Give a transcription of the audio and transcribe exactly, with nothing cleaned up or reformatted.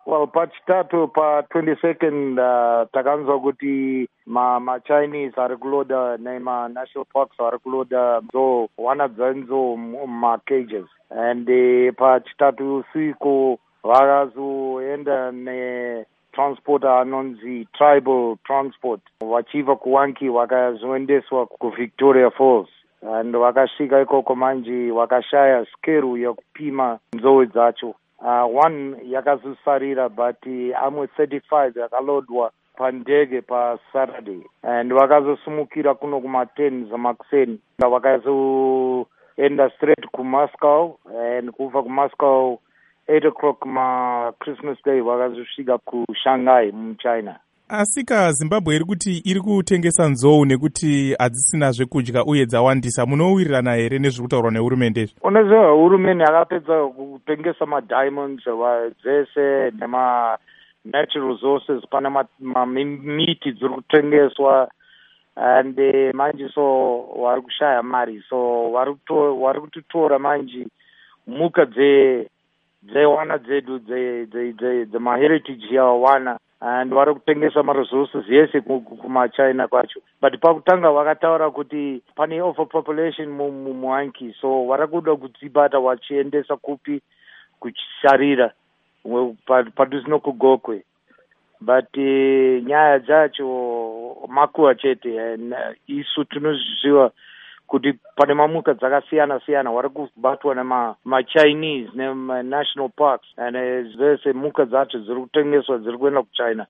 Well, pachitatu pa twenty-second uh, takanzwa kuti ma, ma Chinese ari kuloda nema national parks ari kuloda nzou wana dzanzo ma cages and uh, pachitatu usiku vakazoenda ne transport anonzi tribal transport vachibva kuwanki vakazoendeswa kuVictoria Falls and vakasvika ikoko manje vakashaya skeru yekupima nzou dzacho. Uh, one yakazosarira but uh, amwe thirty-five yakalodwa pandege pa Saturday and vakazosumukira kuno kuma ten zamakuseni vakazoenda straight ku Moscow and kubva ku Moscow eight o'clock ma Christmas Day vakazosvika ku Shanghai mu China. Asika Zimbabwe iri kuti iri kutengesa nzou nekuti hadzisina zvekudya uye dzawandisa, munowirirana here nezviri kutaurwa nehurumende? Unoziva hurumende akapedza kutengesa madiamonds dzese nema natural resources, pana miti dziri kutengeswa and uh, manje so vari kushaya mari, so vari kutotora manje muka dzewana dzedu dzemaheritage yawana and vari kutengesa maresources yese kumachina kwacho, but pakutanga vakataura kuti pane overpopulation muhanki, so vari kuda kudzibata vachiendesa kupi kuchisarira padhuze nokugokwe, but uh, nyaya dzacho makuwa chete and uh, isu tinoziva kuti pane mamuka dzakasiyana siyana vari kubatwa nema ma-Chinese nema national parks and zvese muka dzacho dziri kutengeswa dziri kuenda kuChina.